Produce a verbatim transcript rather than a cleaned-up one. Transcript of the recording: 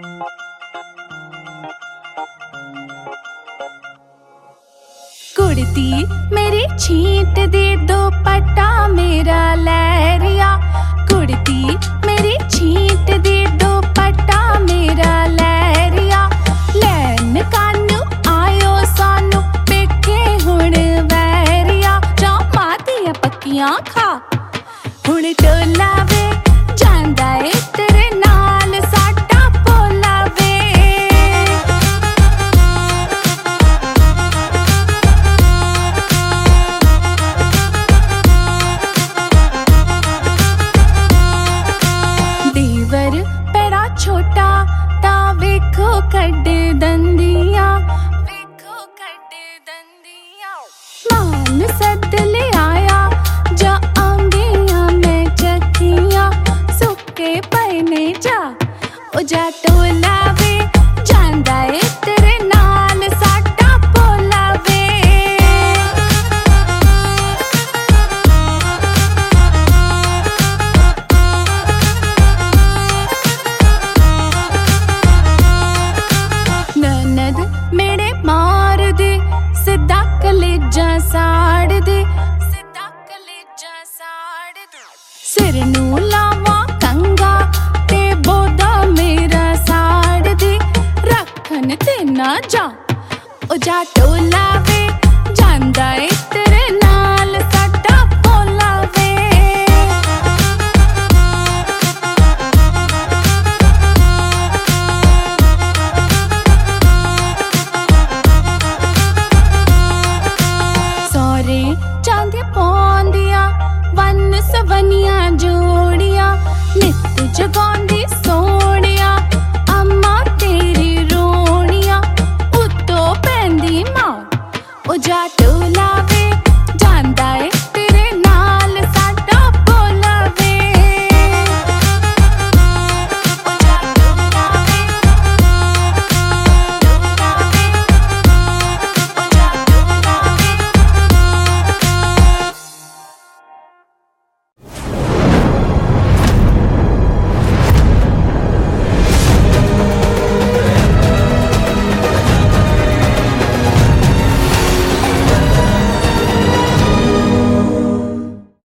कुड़ती मेरी छींट दे दो पट्टा मेरा लहरिया। कुड़ती मेरी छींट दे दो पट्टा मेरा लहरिया। लैन कानू आयो सानू पेके हुण वैरिया। जा मादिया पक्कियां खा हुण टोला वे जांदा ए तेरे नाल साडा भोला वे। देवर पैड़ा छोटा ता वेखो कड्डे दंदियां, वेखो कड्डे दंदियां। मान सद ले आया जा आंदियां मैं चकियां। सुके पने जा ओ जा टोला वे जांदा ए तेरे नाल साडा भोला वे। ननद मेरे मार दे सिद्धा कलेजा साड़ दे, सिद्धा कलेजा साड़ दे। सिर नू लावा कंगा ते बोदा मेरा साड़ दे। रखन ते ना जा ओ जा टोला